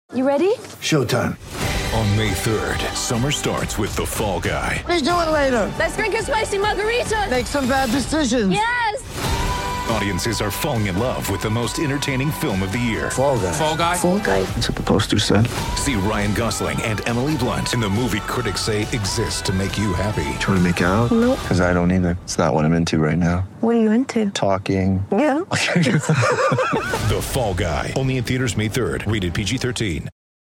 You ready? Showtime. On May 3rd, summer starts with The Fall Guy. Let's do it later. Let's drink a spicy margarita. Make some bad decisions. Yes! Audiences are falling in love with the most entertaining film of the year. Fall Guy. Fall Guy? Fall guy. That's what the poster said. See Ryan Gosling and Emily Blunt in the movie critics say exists to make you happy. Trying to make it out? Nope. Because I don't either. It's not what I'm into right now. What are you into? Talking. Yeah. The Fall Guy. Only in theaters May 3rd. Rated PG-13.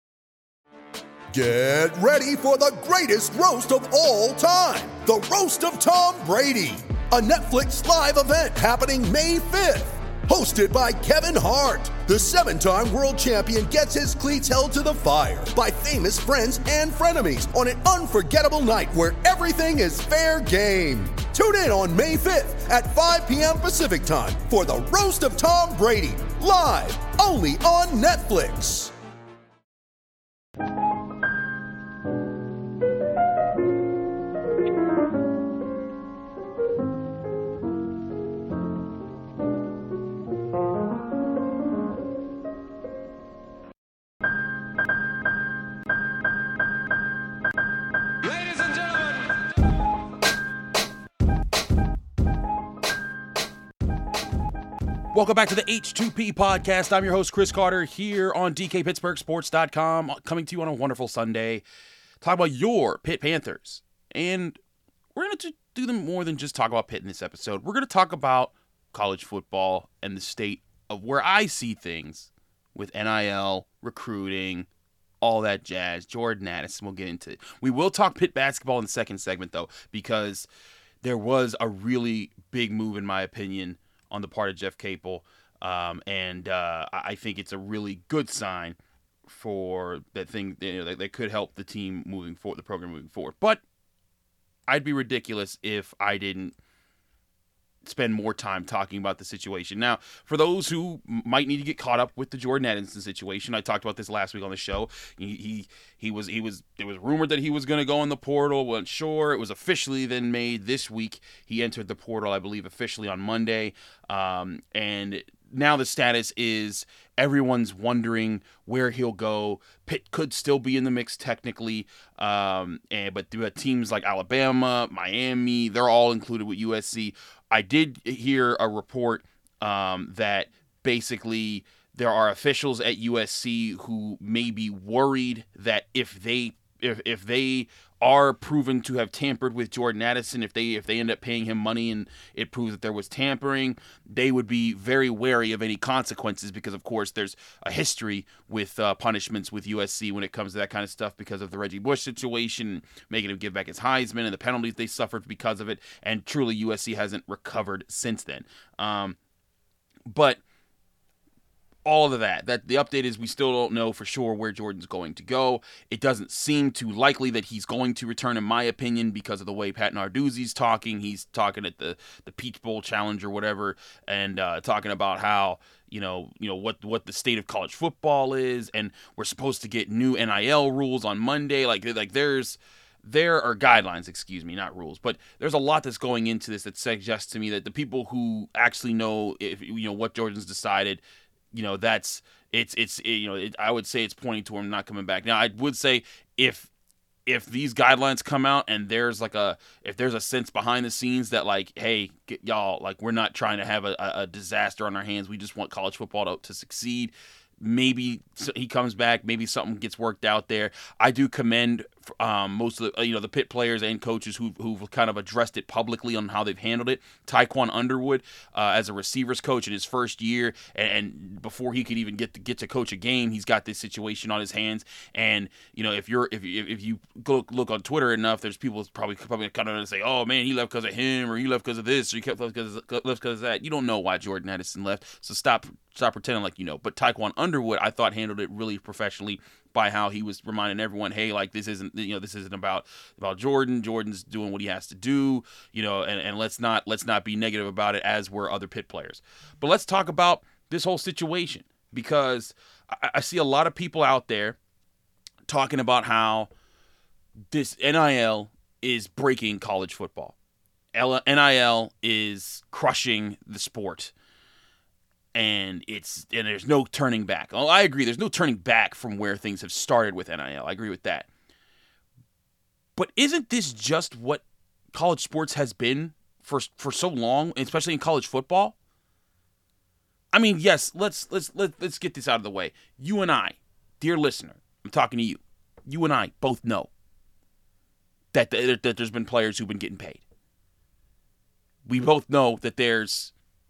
Get ready for the greatest roast of all time. The Roast of Tom Brady. A Netflix live event happening May 5th. Hosted by Kevin Hart. The 7-time world champion gets his cleats held to the fire by famous friends and frenemies on an unforgettable night where everything is fair game. Tune in on May 5th at 5 p.m. Pacific time for the Roast of Tom Brady. Live only on Netflix. Welcome back to the H2P podcast. I'm your host, Chris Carter, here on DKPittsburghSports.com, coming to you on a wonderful Sunday, talk about your Pitt Panthers. And we're going to do them more than just talk about Pitt in this episode. We're going to talk about college football and the state of where I see things with NIL, recruiting, all that jazz. Jordan Addison, we'll get into it. We will talk Pitt basketball in the second segment, though, because there was a really big move, in my opinion, on the part of Jeff Capel, and I think it's a really good sign for that thing that could help the team moving forward, the program moving forward. But I'd be ridiculous if I didn't spend more time talking about the situation. Now, for those who might need to get caught up with the Jordan Addison situation, I talked about this last week on the show. He was it was rumored that he was going to go in the portal. Wasn't sure. It was officially then made this week. He entered the portal, I believe, officially on Monday. And now the status is everyone's wondering where he'll go. Pitt could still be in the mix technically, but teams like Alabama, Miami, they're all included with USC. I did hear a report that basically there are officials at USC who may be worried that if they are proven to have tampered with Jordan Addison, if they end up paying him money and it proves that there was tampering, they would be very wary of any consequences because, of course, there's a history with punishments with USC when it comes to that kind of stuff because of the Reggie Bush situation, making him give back his Heisman and the penalties they suffered because of it, and truly USC hasn't recovered since then. But all of that the update is we still don't know for sure where Jordan's going to go. It doesn't seem too likely that he's going to return, in my opinion, because of the way Pat Narduzzi's talking. He's talking at the Peach Bowl Challenge or whatever, and talking about how what the state of college football is, and we're supposed to get new NIL rules on Monday. There are guidelines, excuse me, not rules, but there's a lot that's going into this that suggests to me that the people who actually know what Jordan's decided, I would say it's pointing to him not coming back. Now, I would say if these guidelines come out and there's a sense behind the scenes that hey, y'all, we're not trying to have a disaster on our hands. We just want college football to succeed. Maybe he comes back. Maybe something gets worked out there. I do commend most of the Pitt players and coaches who've kind of addressed it publicly on how they've handled it. Tyquan Underwood, as a receivers coach in his first year, and before he could even get to coach a game, he's got this situation on his hands. And if you look on Twitter enough, there's people probably kind of say, "Oh man, he left because of him, or he left because of this, or he left because of that." You don't know why Jordan Addison left, so stop pretending like you know. But Tyquan Underwood, I thought, handled it really professionally by how he was reminding everyone, hey, this isn't about Jordan. Jordan's doing what he has to do, and let's not be negative about it, as were other Pitt players. But let's talk about this whole situation, because I see a lot of people out there talking about how this NIL is breaking college football. NIL is crushing the sport. And there's no turning back. Oh, I agree. There's no turning back from where things have started with NIL. I agree with that. But isn't this just what college sports has been for so long, especially in college football? I mean, yes, let's get this out of the way. You and I, dear listener, I'm talking to you. You and I both know that there's been players who've been getting paid. We both know that there's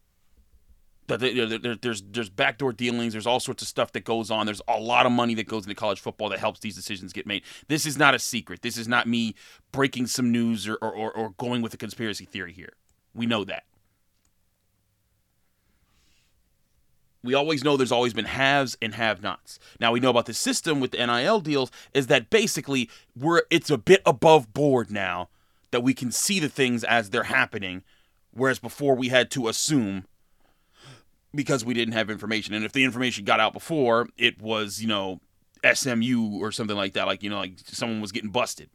backdoor dealings. There's all sorts of stuff that goes on. There's a lot of money that goes into college football that helps these decisions get made. This is not a secret. This is not me breaking some news or going with a conspiracy theory here. We know that. We always know there's always been haves and have-nots. Now we know about the system with the NIL deals is that basically it's a bit above board now that we can see the things as they're happening, whereas before we had to assume because we didn't have information. And if the information got out before, it was, SMU or something like that, like someone was getting busted.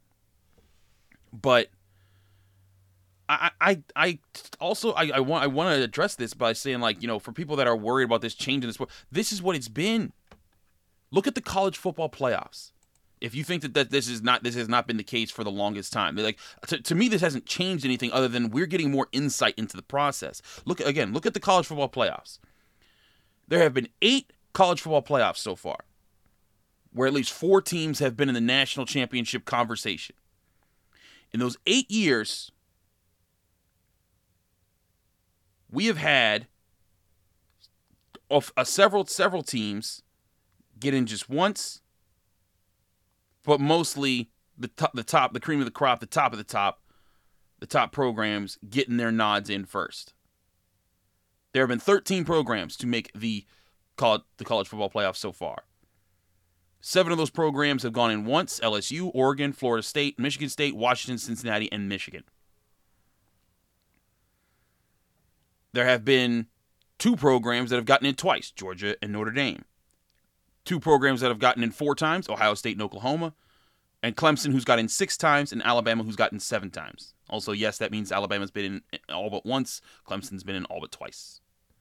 But I also want to address this by saying, for people that are worried about this change in the sport, this is what it's been. Look at the college football playoffs. If you think that this has not been the case for the longest time, to me, this hasn't changed anything other than we're getting more insight into the process. Look at the college football playoffs. There have been 8 college football playoffs so far, where at least 4 teams have been in the national championship conversation. In those 8 years, we have had several teams get in just once. But mostly the cream of the crop, the top programs getting their nods in first. There have been 13 programs to make the college football playoffs so far. 7 of those programs have gone in once: LSU, Oregon, Florida State, Michigan State, Washington, Cincinnati, and Michigan. There have been 2 programs that have gotten in twice: Georgia and Notre Dame. 2 programs that have gotten in 4 times, Ohio State and Oklahoma, and Clemson, who's gotten 6 times, and Alabama, who's gotten 7 times. Also, yes, that means Alabama's been in all but once. Clemson's been in all but twice.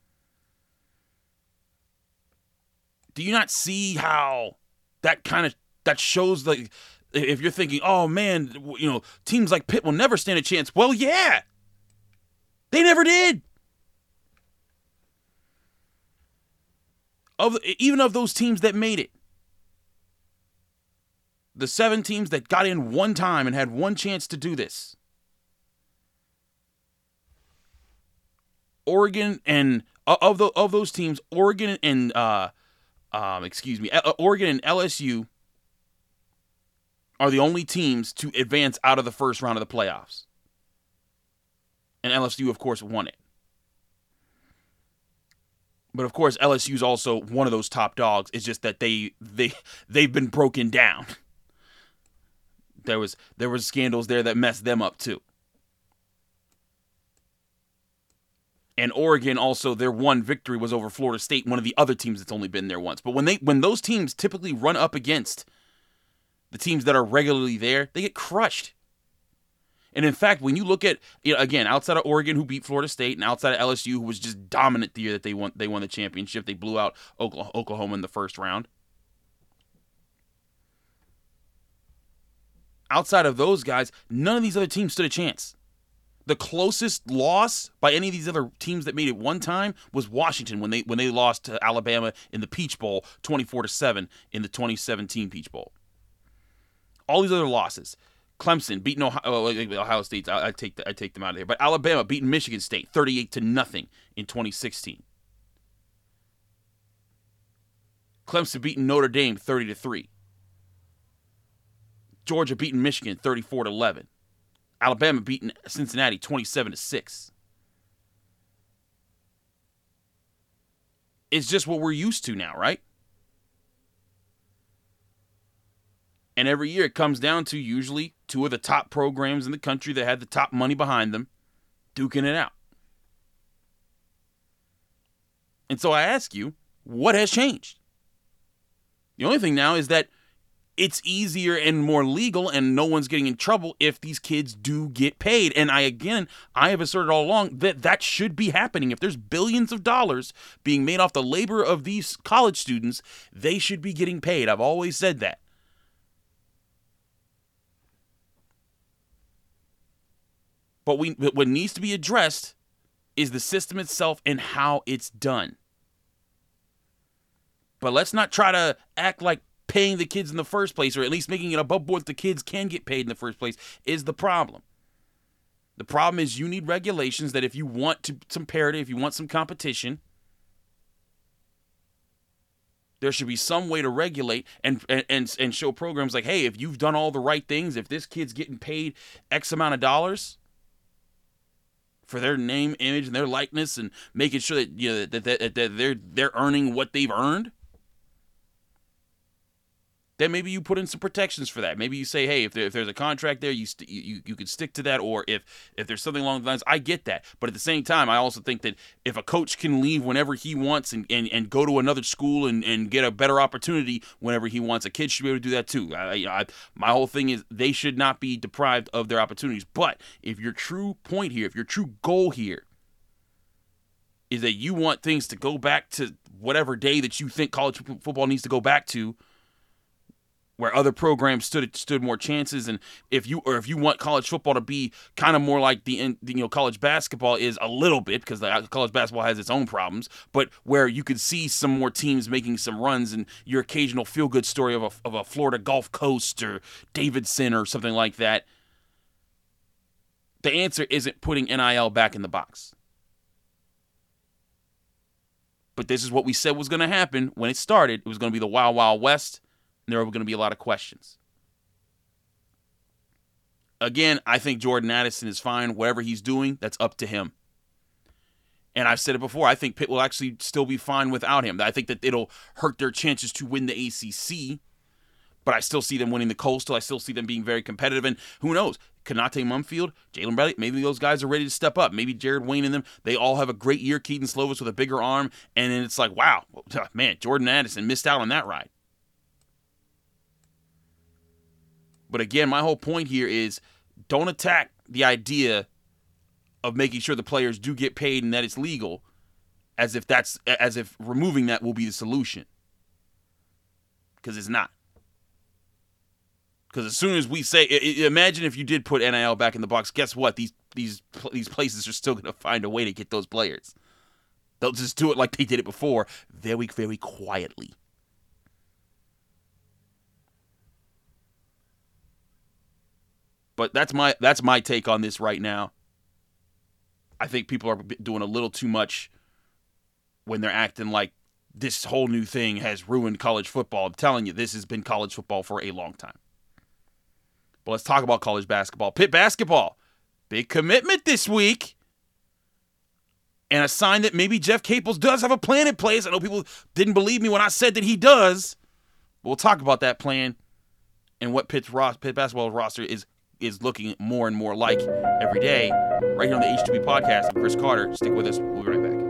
Do you not see how that shows, if you're thinking, oh man, teams like Pitt will never stand a chance. Well, yeah, they never did. Even of those teams that made it, the 7 teams that got in one time and had one chance to do this, Oregon and of those teams, Oregon and LSU are the only teams to advance out of the first round of the playoffs, and LSU, of course, won it. But of course, LSU is also one of those top dogs. It's just that they've been broken down. There was scandals there that messed them up too. And Oregon also, their one victory was over Florida State, one of the other teams that's only been there once. But when those teams typically run up against the teams that are regularly there, they get crushed. And in fact, when you look at, again, outside of Oregon, who beat Florida State, and outside of LSU, who was just dominant the year that they won the championship, they blew out Oklahoma in the first round. Outside of those guys, none of these other teams stood a chance. The closest loss by any of these other teams that made it one time was Washington when they lost to Alabama in the Peach Bowl 24-7 in the 2017 Peach Bowl. All these other losses. Clemson beating Ohio State. I take them out of here. But Alabama beating Michigan State 38-0 in 2016. Clemson beating Notre Dame 30-3. Georgia beating Michigan 34-11. Alabama beating Cincinnati 27-6. It's just what we're used to now, right? And every year it comes down to usually 2 of the top programs in the country that had the top money behind them duking it out. And so I ask you, what has changed? The only thing now is that it's easier and more legal and no one's getting in trouble if these kids do get paid. And I have asserted all along that should be happening. If there's billions of dollars being made off the labor of these college students, they should be getting paid. I've always said that. But what needs to be addressed is the system itself and how it's done. But let's not try to act like paying the kids in the first place, or at least making it above board the kids can get paid in the first place, is the problem. The problem is you need regulations that if you want some parity, if you want some competition, there should be some way to regulate and show programs like, hey, if you've done all the right things, if this kid's getting paid X amount of dollars for their name, image, and their likeness, and making sure that that they're earning what they've earned, then maybe you put in some protections for that. Maybe you say, hey, if there's a contract there, you could stick to that, or if there's something along the lines, I get that. But at the same time, I also think that if a coach can leave whenever he wants and go to another school and get a better opportunity whenever he wants, a kid should be able to do that too. My whole thing is they should not be deprived of their opportunities. But if your true point here, if your true goal here is that you want things to go back to whatever day that you think college football needs to go back to, where other programs stood more chances, and if you want college football to be kind of more like the college basketball is a little bit, because college basketball has its own problems, but where you could see some more teams making some runs, and your occasional feel good story of a Florida Gulf Coast or Davidson or something like that. The answer isn't putting NIL back in the box. But this is what we said was going to happen when it started. It was going to be the Wild Wild West. And there are going to be a lot of questions. Again, I think Jordan Addison is fine. Whatever he's doing, that's up to him. And I've said it before, I think Pitt will actually still be fine without him. I think that it'll hurt their chances to win the ACC, but I still see them winning the Coastal. I still see them being very competitive. And who knows? Konate Mumfield, Jalen Bradley, maybe those guys are ready to step up. Maybe Jared Wayne and them, they all have a great year. Keaton Slovis with a bigger arm. And then it's like, wow, man, Jordan Addison missed out on that ride. But again, my whole point here is don't attack the idea of making sure the players do get paid and that it's legal as if removing that will be the solution. Because it's not. Because as soon as we say, imagine if you did put NIL back in the box, guess what? These places are still going to find a way to get those players. They'll just do it like they did it before, very, very quietly. But that's my take on this right now. I think people are doing a little too much when they're acting like this whole new thing has ruined college football. I'm telling you, this has been college football for a long time. But let's talk about college basketball. Pitt basketball, big commitment this week. And a sign that maybe Jeff Capels does have a plan in place. I know people didn't believe me when I said that he does. But we'll talk about that plan and what Pitt basketball roster is looking more and more like every day, right here on the H2B podcast. I'm Chris Carter. Stick with us. We'll be right back.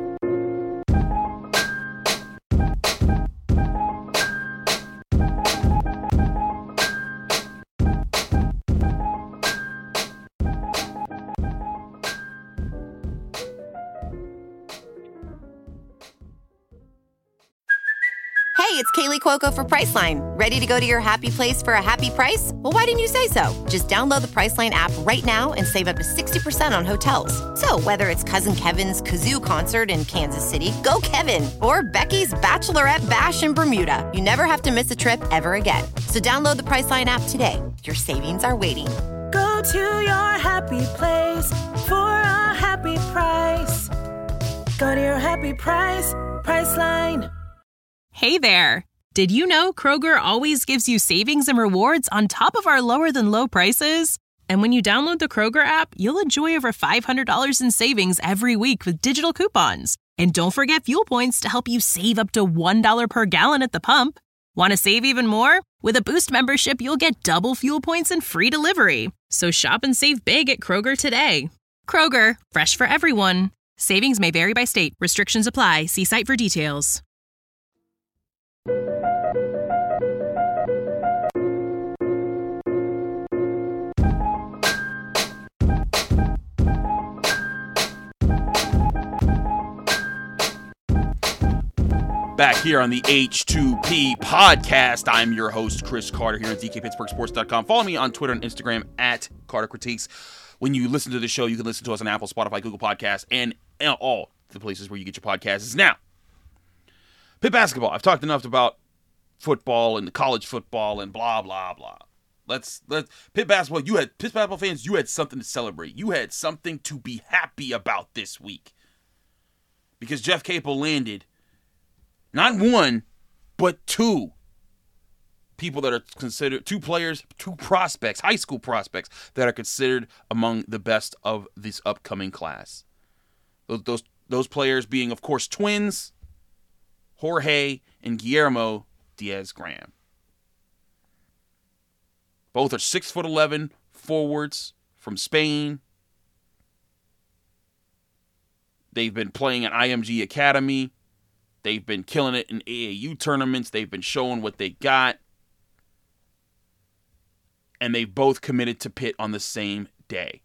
Hey, it's Kaylee Cuoco for Priceline. Ready to go to your happy place for a happy price? Well, why didn't you say so? Just download the Priceline app right now and save up to 60% on hotels. So whether it's Cousin Kevin's Kazoo Concert in Kansas City, go Kevin, or Becky's Bachelorette Bash in Bermuda, you never have to miss a trip ever again. So download the Priceline app today. Your savings are waiting. Go to your happy place for a happy price. Go to your happy price, Priceline. Hey there! Did you know Kroger always gives you savings and rewards on top of our lower-than-low prices? And when you download the Kroger app, you'll enjoy over $500 in savings every week with digital coupons. And don't forget fuel points to help you save up to $1 per gallon at the pump. Want to save even more? With a Boost membership, you'll get double fuel points and free delivery. So shop and save big at Kroger today. Kroger, fresh for everyone. Savings may vary by state. Restrictions apply. See site for details. Back here on the H2P podcast. I'm your host, Chris Carter, here on DKPittsburghSports.com. Follow me on Twitter and Instagram at Carter Critiques. When you listen to the show, you can listen to us on Apple, Spotify, Google Podcasts, and all the places where you get your podcasts. Now, Pitt basketball. I've talked enough about football and college football and blah, blah, blah. Let's Pitt basketball. Pitt basketball fans, you had something to celebrate. You had something to be happy about this week. Because Jeff Capel landed not one, but two people that are considered, two prospects, high school prospects that are considered among the best of this upcoming class. Those players being, of course, twins, Jorge and Guillermo Diaz-Graham. Both are 6'11" forwards from Spain. They've been playing at IMG Academy. They've been killing it in AAU tournaments. They've been showing what they got. And they both committed to Pitt on the same day.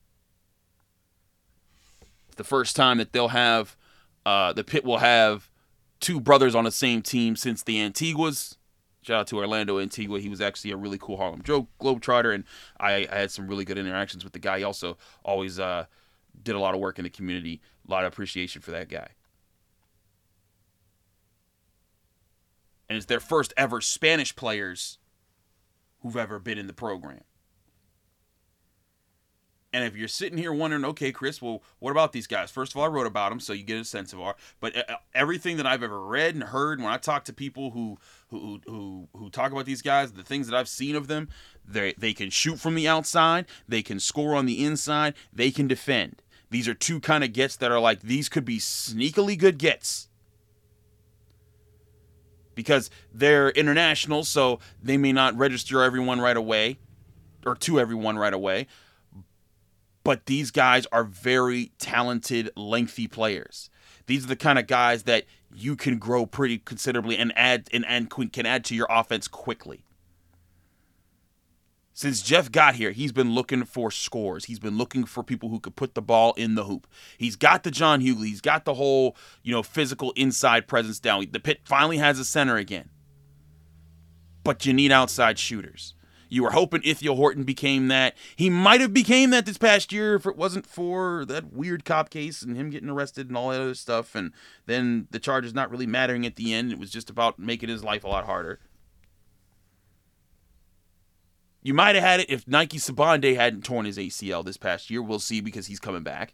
It's the first time that they'll have, the Pitt will have two brothers on the same team since the Antiguas. Shout out to Orlando Antigua. He was actually a really cool Harlem Globetrotter, and I had some really good interactions with the guy. He also always did a lot of work in the community. A lot of appreciation for that guy. And it's their first ever Spanish players who've ever been in the program. And if you're sitting here wondering, okay, Chris, well, what about these guys? First of all, I wrote about them, so you get a sense of but everything that I've ever read and heard, when I talk to people who talk about these guys, the things that I've seen of them, they can shoot from the outside, they can score on the inside, they can defend. These are two kind of gets that are like, these could be sneakily good gets. Because they're international, so they may not register everyone right away, or to everyone right away. But these guys are very talented, lengthy players. These are the kind of guys that you can grow pretty considerably and can add to your offense quickly. Since Jeff got here, he's been looking for scores. He's been looking for people who could put the ball in the hoop. He's got the John Hughley. He's got the whole, physical inside presence down. The Pitt finally has a center again. But you need outside shooters. You were hoping Ithiel Horton became that. He might have became that this past year if it wasn't for that weird cop case and him getting arrested and all that other stuff. And then the charges not really mattering at the end. It was just about making his life a lot harder. You might have had it if Nike Sabande hadn't torn his ACL this past year. We'll see, because he's coming back.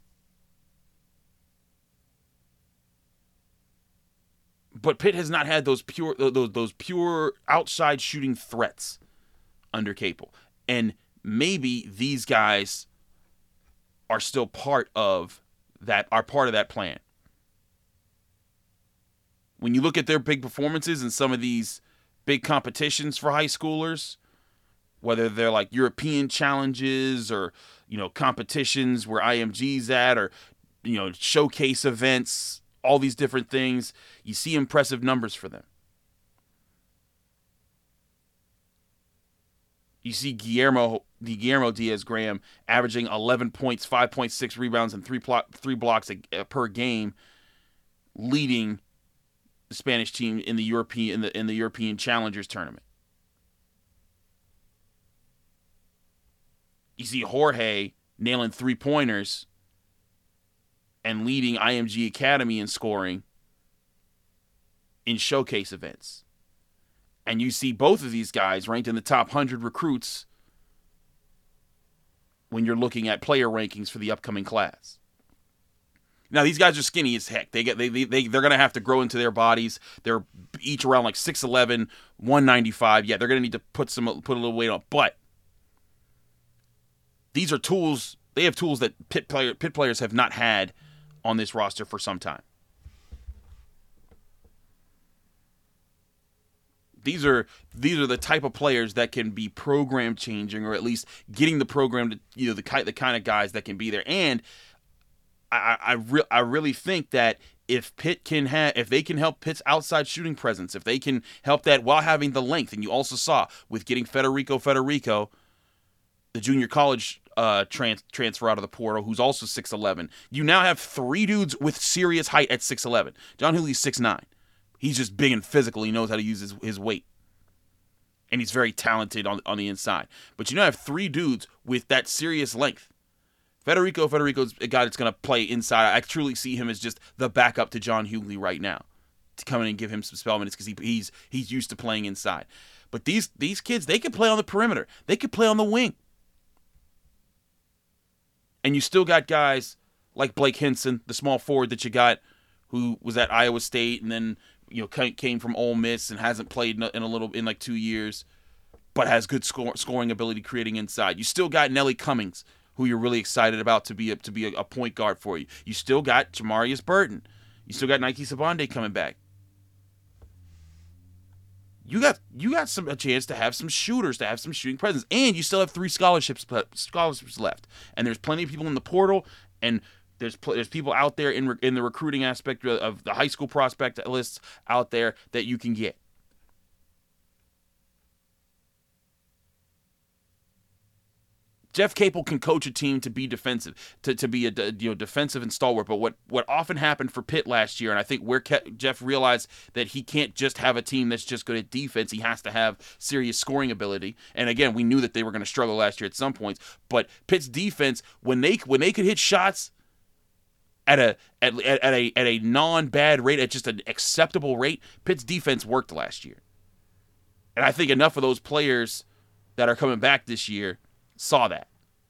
But Pitt has not had those pure outside shooting threats under Capel. And maybe these guys are still part of that plan. When you look at their big performances in some of these big competitions for high schoolers, whether they're like European challenges or, competitions where IMG's at, or, showcase events, all these different things, you see impressive numbers for them. You see Guillermo Diaz-Graham averaging 11 points, 5.6 rebounds, and three blocks per game, leading the Spanish team in the European Challengers tournament. You see Jorge nailing 3-pointers and leading IMG Academy in scoring in showcase events. And you see both of these guys ranked in the top 100 recruits when you're looking at player rankings for the upcoming class. Now, these guys are skinny as heck. They're going to have to grow into their bodies. They're each around like 6'11", 195. Yeah, they're going to need to put a little weight on. But these are tools. They have tools that Pitt players have not had on this roster for some time. These are the type of players that can be program changing, or at least getting the program to the kind of guys that can be there. And I really think that if they can help Pitt's outside shooting presence, if they can help that while having the length, and you also saw with getting Federico, the junior college transfer out of the portal, who's also 6'11". You now have three dudes with serious height at 6'11". John Hughley's 6'9". He's just big and physical. He knows how to use his weight. And he's very talented on the inside. But you now have 3 dudes with that serious length. Federico's a guy that's going to play inside. I truly see him as just the backup to John Hughley right now, to come in and give him some spell minutes because he's used to playing inside. But these kids, they can play on the perimeter. They can play on the wing. And you still got guys like Blake Hinson, the small forward that you got, who was at Iowa State and then came from Ole Miss and hasn't played in like 2 years, but has good scoring ability, creating inside. You still got Nelly Cummings, who you're really excited about to be a point guard for you. You still got Jamarius Burton. You still got Nike Sabande coming back. You got a chance to have some shooters, to have some shooting presence, and you still have 3 scholarships left. And there's plenty of people in the portal, and there's people out there in the recruiting aspect of the high school prospect lists out there that you can get. Jeff Capel can coach a team to be defensive, to be a defensive and stalwart. But what often happened for Pitt last year, and I think where Jeff realized that he can't just have a team that's just good at defense, he has to have serious scoring ability. And again, we knew that they were going to struggle last year at some points. But Pitt's defense, when they could hit shots at a non-bad rate, at just an acceptable rate, Pitt's defense worked last year. And I think enough of those players that are coming back this year saw that.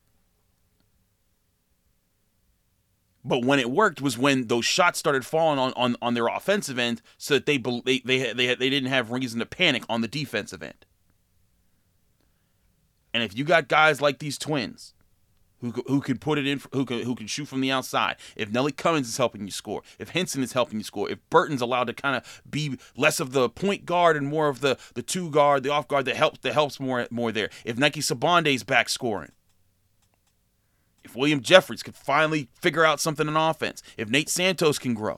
But when it worked was when those shots started falling on their offensive end, so that they didn't have reason to panic on the defensive end. And if you got guys like these twins who can put it in, who can shoot from the outside, if Nelly Cummings is helping you score, if Henson is helping you score, if Burton's allowed to kind of be less of the point guard and more of the 2 guard, the off guard that helps more there, if Nike Sabande's back scoring, if William Jeffries could finally figure out something on offense, if Nate Santos can grow,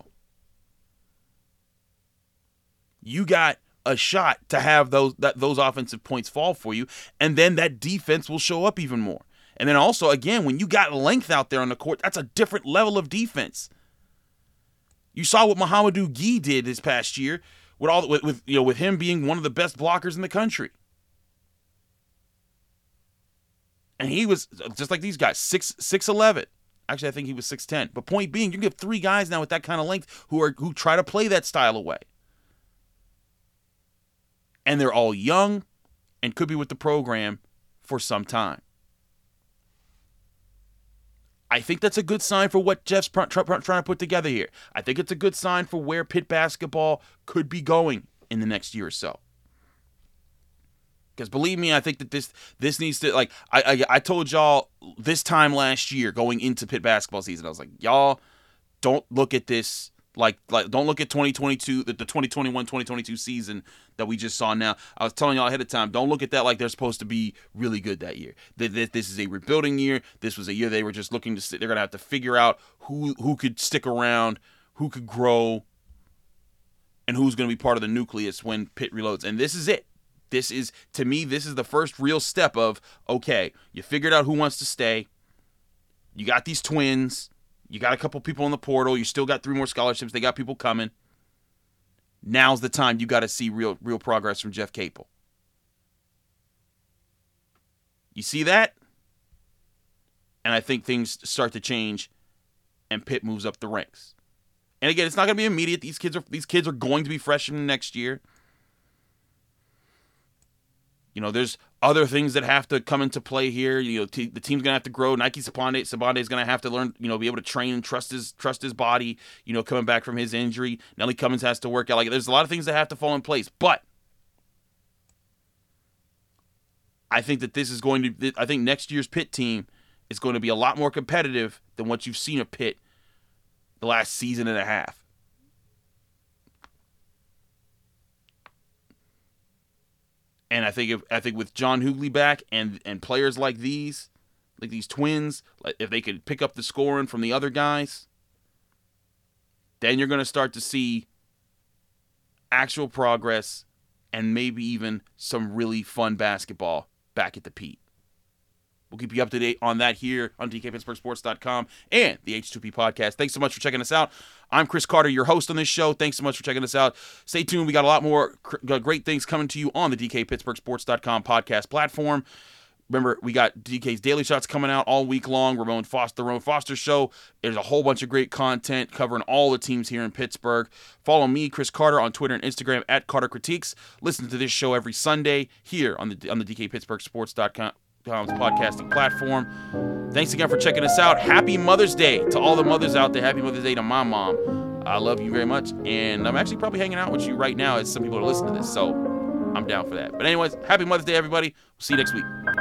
you got a shot to have those offensive points fall for you, and then that defense will show up even more. And then also, again, when you got length out there on the court, that's a different level of defense. You saw what Mohamedou Gueye did this past year with him being one of the best blockers in the country. And he was just like these guys, 6'11". Actually, I think he was 6'10". But point being, you can get 3 guys now with that kind of length who try to play that style away. And they're all young and could be with the program for some time. I think that's a good sign for what Jeff's trying to put together here. I think it's a good sign for where Pitt basketball could be going in the next year or so. Because believe me, I think that this needs to, like, I told y'all this time last year going into Pitt basketball season, I was like, y'all don't look at this like don't look at 2022, the 2021-2022 season that we just saw now. I was telling y'all ahead of time, don't look at that like they're supposed to be really good that year. This is a rebuilding year. This was a year they were just looking to, they're going to have to figure out who could stick around, who could grow, and who's going to be part of the nucleus when Pitt reloads. And this is it. This is, to me, this is the first real step of, okay, you figured out who wants to stay. You got these twins. You got a couple people in the portal. You still got 3 more scholarships. They got people coming. Now's the time you got to see real progress from Jeff Capel. You see that? And I think things start to change and Pitt moves up the ranks. And again, it's not going to be immediate. These kids are going to be freshmen next year. You know, there's other things that have to come into play here. You know, the team's gonna have to grow. Nike Sabande is gonna have to learn, you know, be able to train and trust his body. You know, coming back from his injury, Nelly Cummings has to work out. Like, there's a lot of things that have to fall in place. But I think that this is going to. I think next year's Pitt team is going to be a lot more competitive than what you've seen of Pitt the last season and a half. And I think with John Hughley back and players like these twins, if they could pick up the scoring from the other guys, then you're going to start to see actual progress and maybe even some really fun basketball back at the Pete. We'll keep you up to date on that here on DKPittsburghSports.com and the H2P podcast. Thanks so much for checking us out. I'm Chris Carter, your host on this show. Thanks so much for checking us out. Stay tuned. We got a lot more great things coming to you on the DKPittsburghSports.com podcast platform. Remember, we got DK's Daily Shots coming out all week long. The Ramon Foster Show. There's a whole bunch of great content covering all the teams here in Pittsburgh. Follow me, Chris Carter, on Twitter and Instagram at Carter Critiques. Listen to this show every Sunday here on the DKPittsburghSports.com podcasting platform. Thanks again for checking us out. Happy Mother's Day to all the mothers out there. Happy Mother's Day to my mom. I love you very much, and I'm actually probably hanging out with you right now as some people are listening to this, so I'm down for that. But anyways, happy Mother's Day, everybody. We'll see you next week.